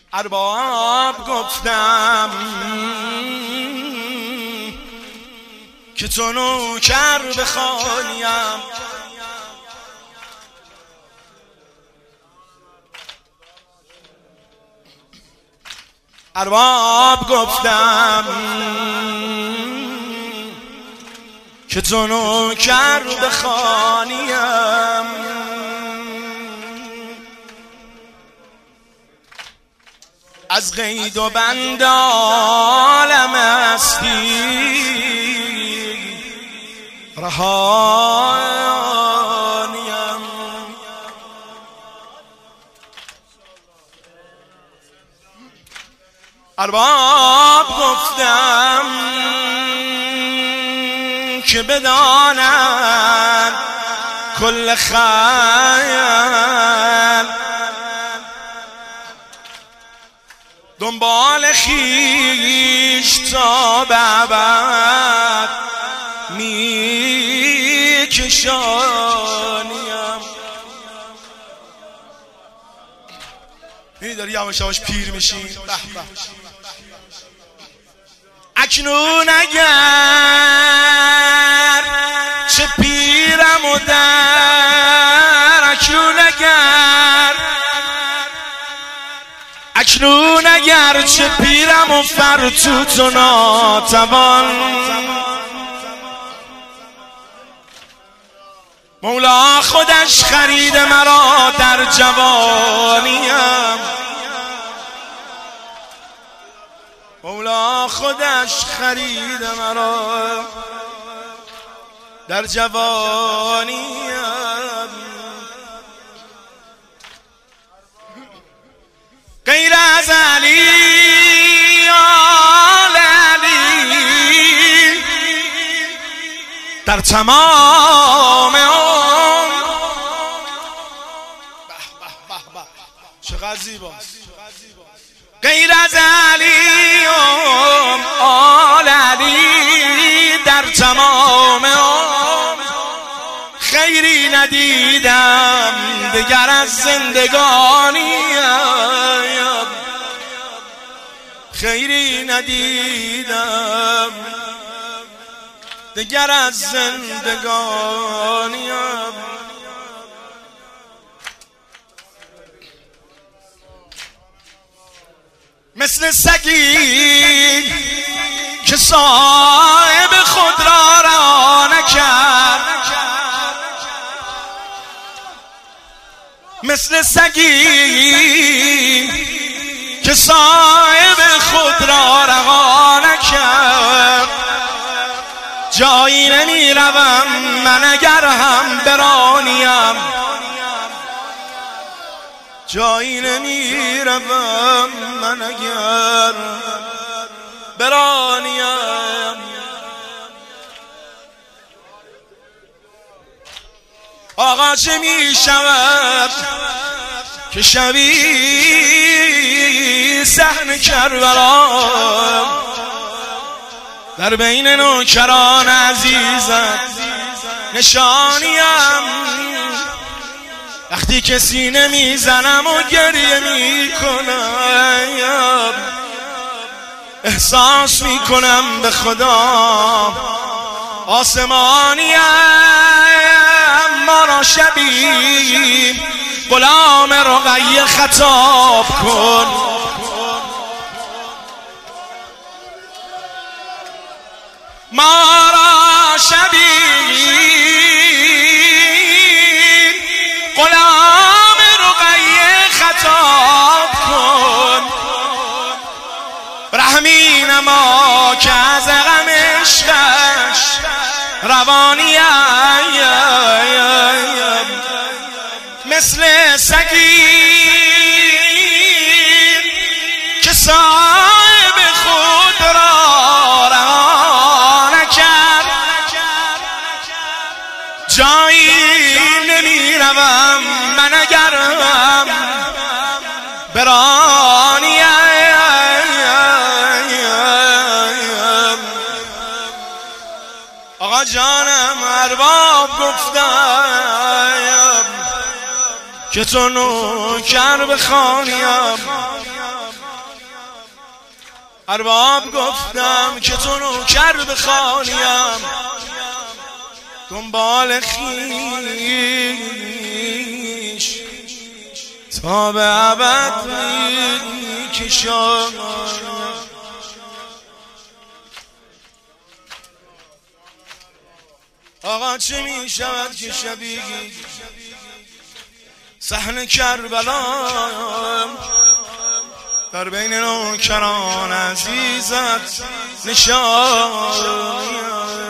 ارباب گفتم که تو نوکر بخوانیم، ارباب گفتم که تو نوکر بخوانیم، از قید و بند عالم هستی رهانیم. ارباب گفتم که بدانند کل خیل دنبال خیش تا به ابد میکشانیم. داری یواش یواش پیر میشی. اکنون اگر چه پیرم و در اکنون اگر چه پیرم و فرتوت و ناتوان، مولا خودش خرید مرا در جوانیم، مولا خودش خرید مرا در جوانیم. غیر از علی آل علی در تمام عمر. چقدر زیباست. غیر از علی آل علی در تمام عمر خیری ندیدم دگر از زندگانی، خیری ندیدم دگر از زندگانی. مثل سگی که صاحب خود را رها نکرد، مثل سگی که صاحب خود را رها نکرد، جایی نمی روم من اگر هم برانیم، جایی نمی روم من اگر برانیم. آقا چه می شود که شبی صحن کربلا در بین نوکران عزیزت نشانیم، وقتی که سینه میزنم و گریه میکنم احساس میکنم به خدا آسمانیم. ما را شبی غلام رقیه خطاب کن، ما را شبی غلام رقیه خطاب کن، رحمی نما که از غم عشقش روانیم. مثل سگی که صاحب خود را رها نکرد، جایی نمی روم من اگرم برانیم. آقا جانم ارباب گفتم که تو نوکر بخوانیم، ارباب گفتم که تو نوکر بخوانیم، دنبال خویش تا به ابد میکشم. آقا چه میشود که شبیه صحن کربلا در بین نوکران عزیزت نشان